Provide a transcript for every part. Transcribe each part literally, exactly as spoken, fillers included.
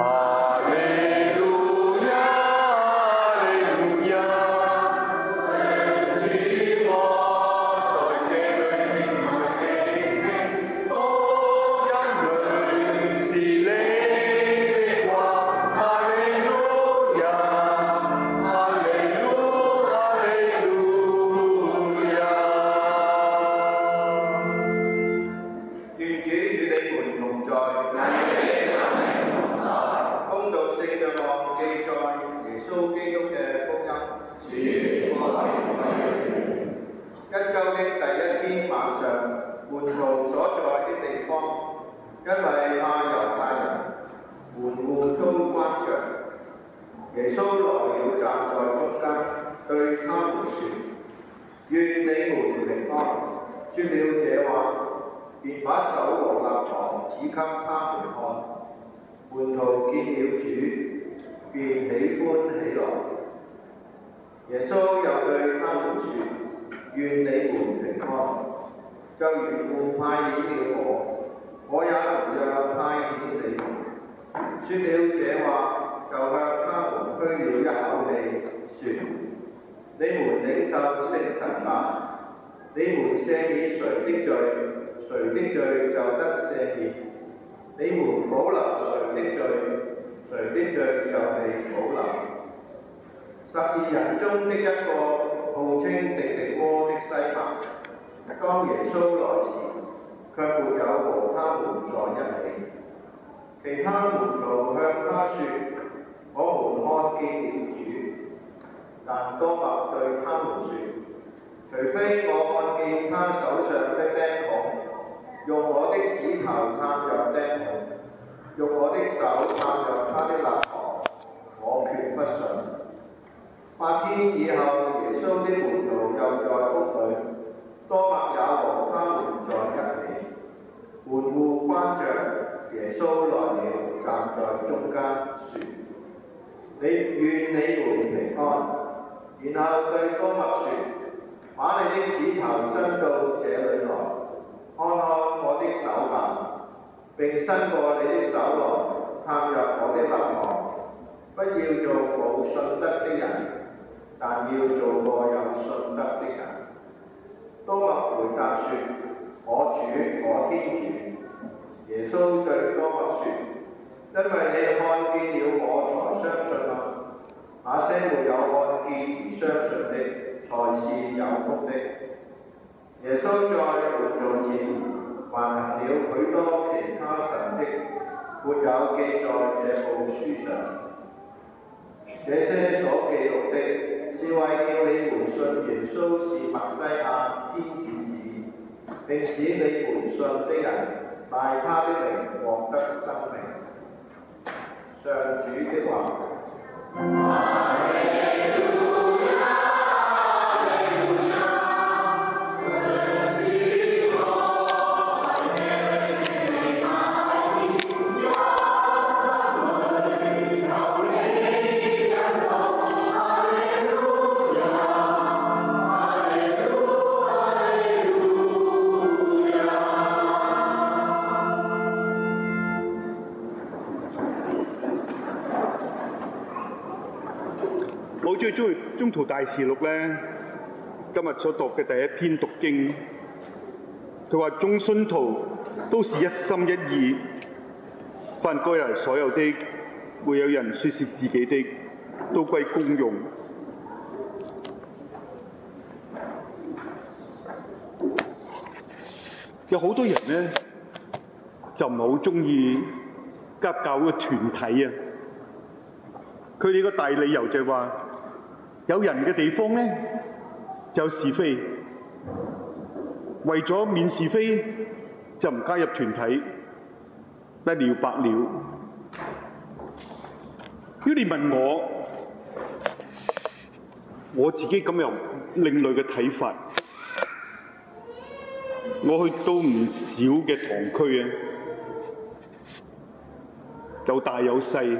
我最中意《宗徒大事錄》咧，今日所讀嘅第一篇讀經，佢話眾信徒都是一心一意，凡歸來所有的，沒有人說是自己的，都歸公用。有好多人咧就唔係好中意加入教會嘅團體啊，佢哋個大理由就係話，有人嘅地方咧就有是非，為咗免是非就唔加入團體，不了百了。如果你問我，我自己咁有另類嘅睇法，我去到唔少嘅堂區啊，有大有細。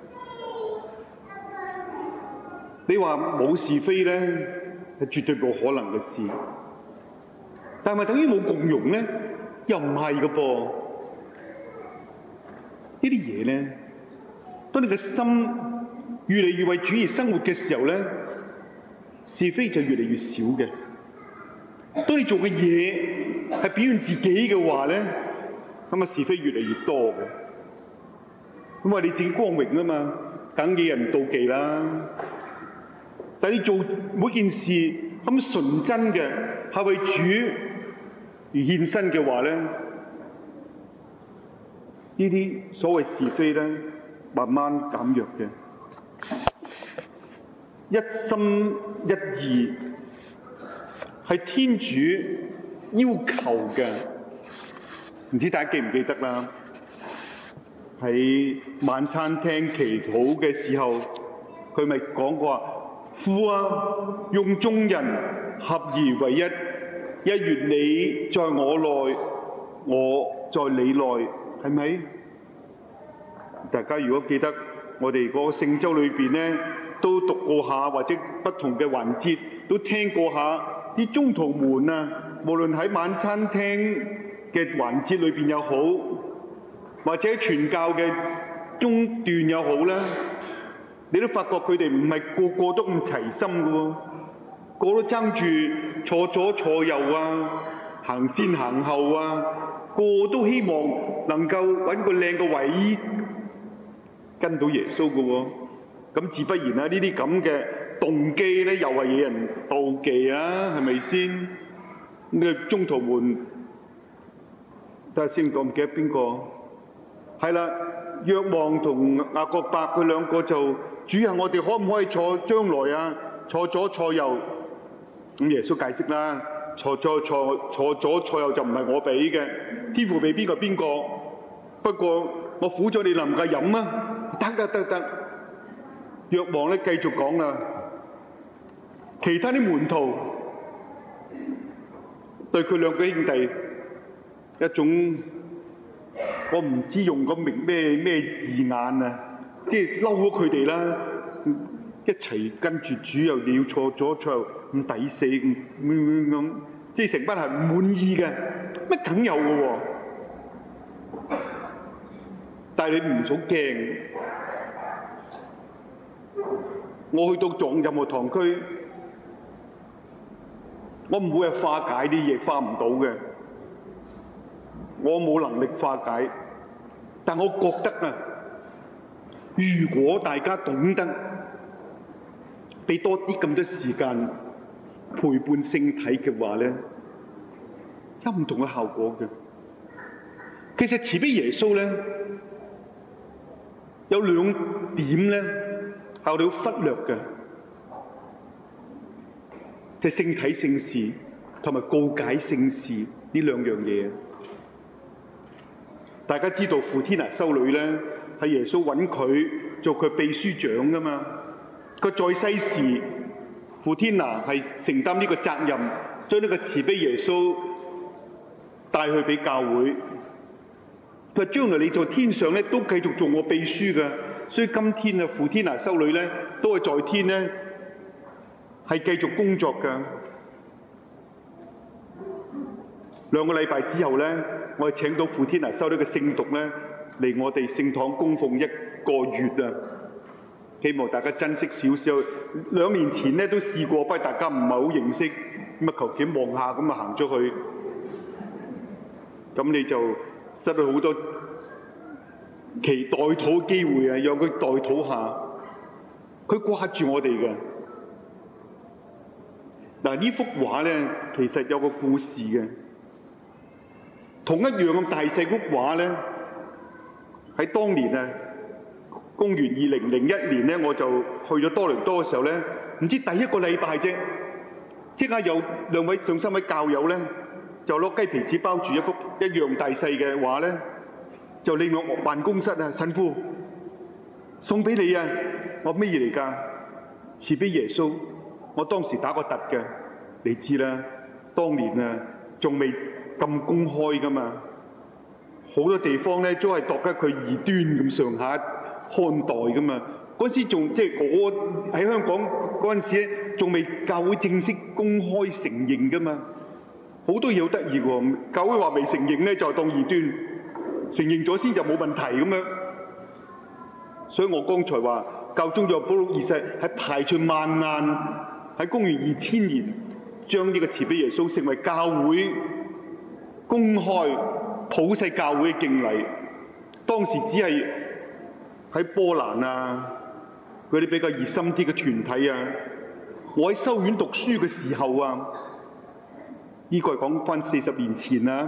你話冇是非咧，係絕對冇可能嘅事。但係咪等於冇共融咧？又唔係嘅噃。呢啲嘢咧， 當你嘅心越嚟越為主而生活嘅時候咧，是非就越嚟越少嘅。當你做嘅嘢係表現自己嘅話咧，咁啊是非越嚟越多嘅。咁啊你自己光榮啊嘛，梗嘅人妒忌啦。但係你做每件事咁純真嘅，係為主而獻身嘅話咧，呢啲所謂是非咧，慢慢減弱嘅。一心一意係天主要求嘅，唔知大家記唔記得啦？喺晚餐廳祈禱嘅時候，佢咪講過話：父啊，用眾人合而為一，一如你在我內，我在你內，係咪？大家如果記得我哋嗰個聖週裏邊咧，都讀過下，或者不同嘅環節都聽過下啲宗徒們啊，無論喺晚餐廳嘅環節裏邊又好，或者傳教嘅中段又好啦，你都發覺佢哋唔係個個都咁齊心嘅喎，個個都爭住坐左坐右啊，行先行後啊，個個都希望能夠揾個靚嘅位跟到耶穌嘅喎。咁自不然啦，呢啲咁嘅動機咧，又係惹人妒忌啊，係咪先？咁嘅宗徒們，睇下先講，唔記得邊個？係啦，若望同雅各伯佢兩個就主啊，我哋可唔可以坐將來啊？坐左坐右？咁耶穌解釋啦，坐左坐坐左坐右就唔係我俾嘅，天父俾邊個邊個？不過我苦咗你能夠飲啊？得得得得。若望咧繼續講啦，其他啲門徒對佢兩個兄弟一種，我唔知用個名咩咩字眼啊，即係嬲咗佢哋啦，一齊跟住主又你要坐左坐右咁抵死咁咁咁，即係成班係唔滿意嘅，乜梗有嘅喎，但係你唔好驚。我去到撞任何堂區，我唔會係化解啲嘢，化唔到嘅。我冇能力化解，但我覺得啊，如果大家懂得俾多啲咁多時間陪伴聖體嘅話咧，有唔同嘅效果嘅。其實慈悲耶穌咧有兩點咧，係我哋好忽略嘅，就係聖體聖事同埋告解聖事呢兩樣嘢。大家知道傅天娜修女咧，係耶穌揾佢做佢秘書長噶嘛。佢在世時，傅天娜係承擔呢個責任，將呢個慈悲耶穌帶去俾教會。佢話將來你在天上咧都繼續做我秘書㗎。所以今天啊，傅天娜修女咧都係在天咧，係繼續工作㗎。兩個禮拜之後咧，我哋請到傅天娜修女嘅聖髑咧嚟我哋聖堂供奉一個月啊！希望大家珍惜少少。兩年前咧都試過，不過大家唔係好認識，咁啊求其望下咁啊行咗去，咁你就失去好多其代禱嘅機會啊！讓佢代禱下，佢掛住我哋嘅。嗱，呢幅畫咧，其實有個故事嘅。同一樣咁大細幅畫咧，喺當年啊，公元二零零一年咧，我就去咗多倫多嘅時候咧，唔知第一個禮拜啫，即刻有兩位上三位教友咧，就攞雞皮紙包住一幅一樣大細嘅畫咧。就利用我辦公室啊，神父送俾你啊！我咩嘢嚟㗎？賜俾耶穌。我當時打個突嘅，你知啦。當年啊，仲未咁公開㗎嘛，好多地方咧都係度得佢異端咁上下看待㗎嘛。嗰時仲即係我喺香港嗰陣時咧，仲未教會正式公開承認㗎嘛。好多嘢好得意喎，教會話未承認咧就當異端。承認咗先就冇問題咁樣， 所以我剛才話教宗若保祿二世係排除萬難，喺公元二千年將呢個慈悲耶穌成為教會公開普世教會嘅敬禮。當時只係喺波蘭啊嗰啲比較熱心啲嘅團體啊。我喺修院讀書嘅時候啊，呢、這個係講返四十年前啦，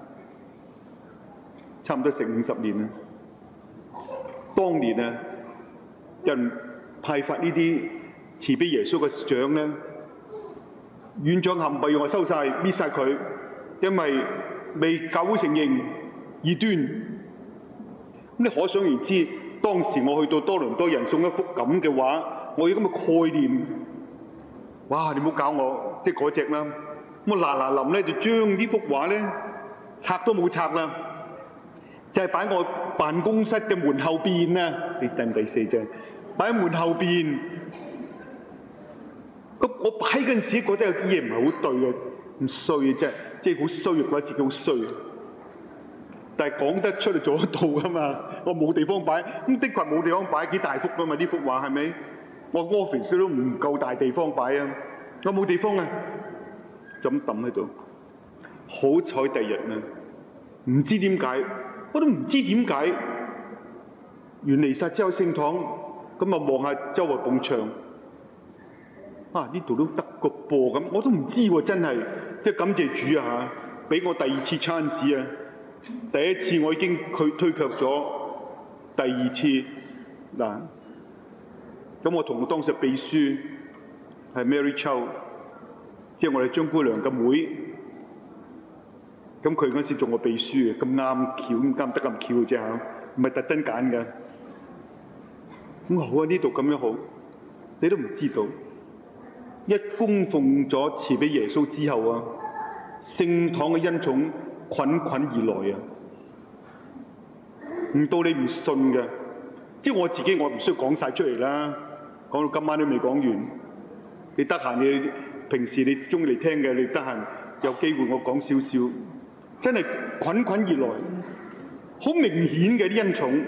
差唔多成五十年啦。當年啊，有人派發呢啲慈悲耶穌嘅獎咧，院長冚唪唥我收晒搣晒佢，因為未教會承認異端。咁你可想而知，當時我去到多倫多，人送一幅咁嘅畫，我有咁嘅概念。哇！你唔好搞我，即係嗰隻啦。咁我嗱嗱臨咧就將呢幅畫咧拆都冇拆啦，就係擺我辦公室嘅門後邊啊！你第唔第四隻？擺喺門後邊。咁我擺嗰陣時覺得有啲嘢唔係好對啊，唔衰啊，真係，即係好衰，覺得自己好衰。但係講得出嚟做得到㗎嘛？我冇地方擺，咁的確冇地方擺，幾大幅㗎嘛？呢幅畫係咪？我 office 都唔夠大地方擺啊！我冇地方啊，就咁抌喺度。好彩第日啊，唔知點解，我都唔知點解。完彌撒之後聖堂，咁啊望下周圍埲牆，啊呢度都得個噃咁，我都唔知喎，真係，即係感謝主啊嚇，俾我第二次 chance 啊！第一次我已經佢推卻咗，第二次嗱。咁我同當時秘書係 Mary Chow， 即係我哋張姑娘嘅妹。咁佢嗰時做我秘書嘅，咁啱巧，咁啱得咁巧嘅啫嚇，唔係特登揀嘅。咁好啊，呢度咁樣好，你都唔知道。一供奉咗慈悲耶穌之後啊，聖堂嘅恩寵滾滾而來啊，唔到你唔信嘅。即係我自己，我唔需要講晒出嚟啦。講到今晚都未講完，你得閒你平時你中意嚟聽嘅，你得閒有機會我講少少，真係滾滾而來，好明顯嘅啲恩寵，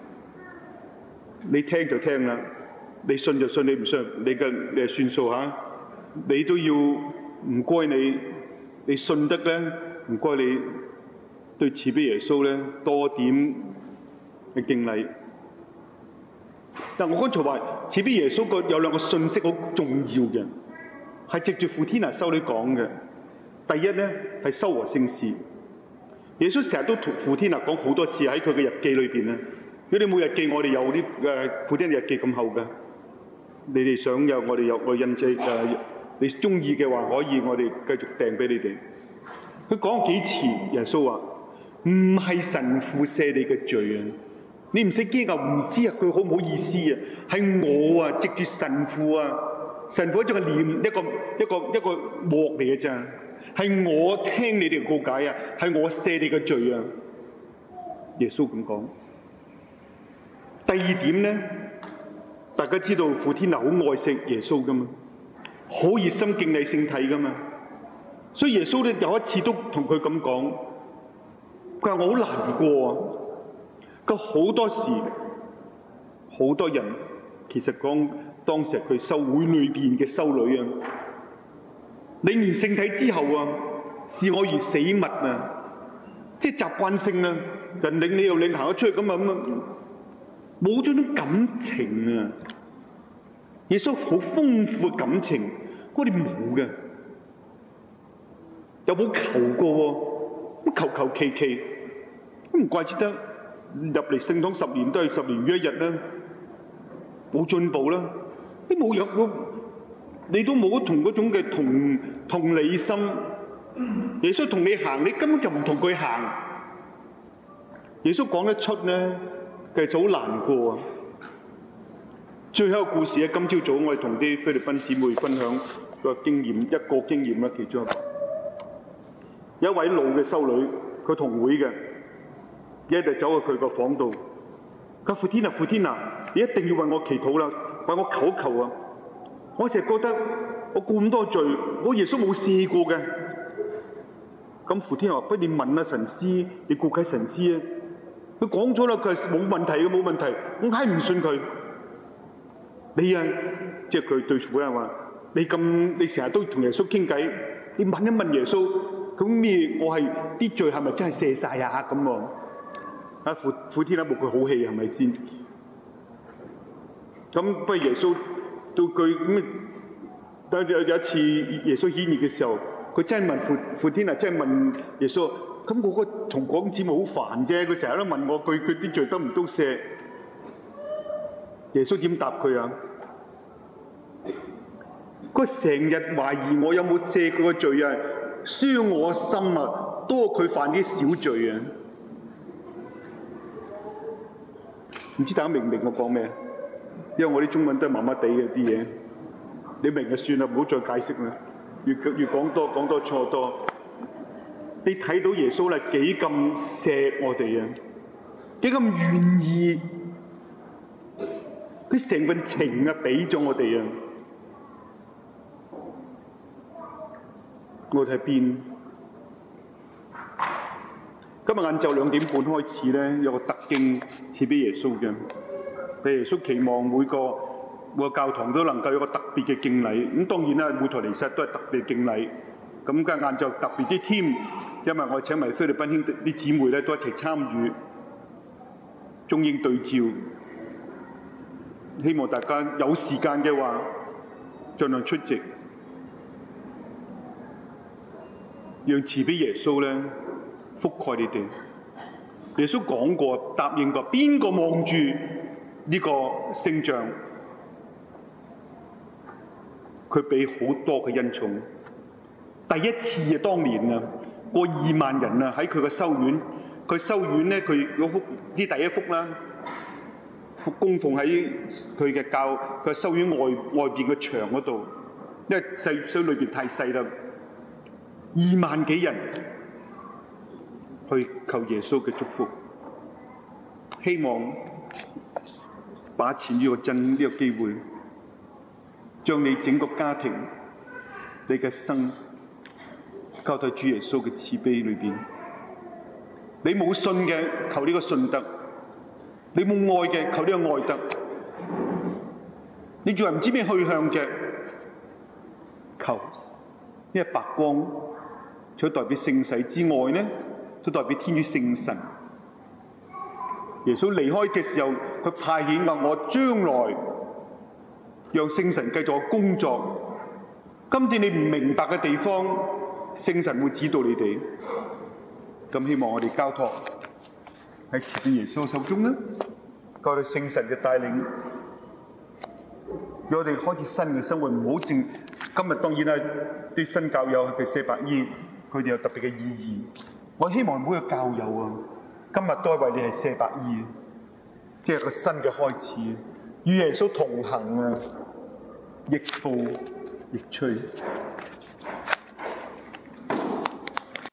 你聽就聽啦，你信就信，你唔信你嘅你係算數嚇，你都要唔該你，你信得咧，唔該你對慈悲耶穌咧多點嘅敬禮。但我剛才話慈悲耶穌個有兩個信息好重要嘅，係藉住傅天娜修女講嘅。第一咧係修和聖事，耶穌成日都同傅天娜講好多次喺佢嘅日記裏邊咧。如果你冇日記，我哋有啲誒傅天娜日記咁厚嘅，你哋想有我哋有個印製誒，你中意嘅話可以我哋繼續訂俾你哋。佢講幾次，耶穌話唔係神父赦你嘅罪啊！你唔使驚啊，唔知啊，佢好唔好意思啊？係我啊，藉住神父啊，神父一種係念一個一個一個幕嚟嘅咋，係我聽你哋告解啊，係我赦你嘅罪啊。耶穌咁講。第二點咧，大家知道傅天娜好愛錫耶穌噶嘛，好熱心敬禮聖體噶嘛，所以耶穌咧有一次都同佢咁講，佢話我好難過啊。佢好多時，好多人其實講當時佢修會裏邊嘅修女啊，領完聖體之後啊，視我如死物啊，即係習慣性啊，人領你又領行咗出去咁啊咁啊，冇咗種感情啊。耶穌好豐富嘅感情，我哋冇嘅，又冇求過喎，咁求求其其，都唔怪之得。入嚟聖堂十年都係十年如一日啦，冇進步啦，你冇有個，你都冇同嗰種嘅同同理心。耶穌同你行，你根本就唔同佢行。耶穌講得出咧，其實好難過啊！最後一個故事咧，今朝早我哋同啲菲律賓姊妹分享個經驗，一個經驗啦，其中一個，有一位老嘅修女，佢同會嘅。一日走去佢個房度，佢話傅天娜，傅天娜，你一定要為我祈禱啦，為我求一求啊！我成日覺得我咁多罪，我耶穌冇試過嘅。咁傅天娜話：不如你問下神師，你告解神師啊！ 佢講咗啦，佢係冇問題嘅，冇問題。我係唔信佢。你啊，即係佢對婦人話：你咁，你成日都同耶穌傾偈，你問一問耶穌，咁咩？我係啲罪係咪真係赦晒啊？咁喎，啊苦苦天啊，冇佢好氣係咪先？咁不過耶穌到佢咁，但有有一次耶穌顯現嘅時候，佢真係問苦苦天啊，真係問耶穌。咁我個同講姊妹好煩啫，佢成日都問我佢佢啲罪得唔都赦？耶穌點答佢啊？佢成日懷疑我有冇赦佢個罪啊，傷我心啊，多佢犯啲小罪啊！唔知大家明唔明我講咩？因為我啲中文都係麻麻地嘅啲嘢，你明就算啦，唔好再解釋啦。越越講多講多錯多。你睇到耶穌咧幾咁錫我哋啊，幾咁願意，佢成份情啊俾咗我哋啊。我哋喺邊？今日晏晝兩點半開始咧，有個特經賜俾耶穌嘅，俾耶穌期望每個每個教堂都能夠有個特別嘅敬禮。咁當然啦，每台彌撒都係特別敬禮。咁今日晏晝特別啲添。因為我請埋菲律賓兄弟啲姊妹咧都一齊參與中英對照，希望大家有時間嘅話盡量出席，讓慈悲耶穌咧覆蓋你哋。耶穌講過答應過，邊個望住呢個聖像，佢俾好多嘅恩寵。第一次啊，當年啊。過二萬人啊！喺佢嘅修院，佢修院咧，佢嗰幅啲第一幅啦，幅供奉喺佢嘅教佢修院外外邊嘅牆嗰度，因為細修裏邊太細啦，二萬幾人去求耶穌嘅祝福，希望把持呢個真呢個機會，將你整個家庭、你嘅生。交喺主耶穌嘅慈悲裏邊，你冇信嘅求呢個信德，你冇愛嘅求呢個愛德，你仲係唔知咩去向嘅求，因為白光除咗代表聖洗之外呢，都代表天主聖神。耶穌離開嘅時候，佢派遣話：我將來讓聖神繼續工作。今天你唔明白嘅地方，聖神會指導你哋，咁希望我哋交託喺慈悲耶穌手中啦，靠住聖神嘅帶領，讓我哋開始新嘅生活，唔好淨今日當然啦，啲新教友嘅四百衣，佢哋有特別嘅意義。我希望每個教友啊，今日都係為你係四百衣，即係個新嘅開始，與耶穌同行啊，亦步亦趨。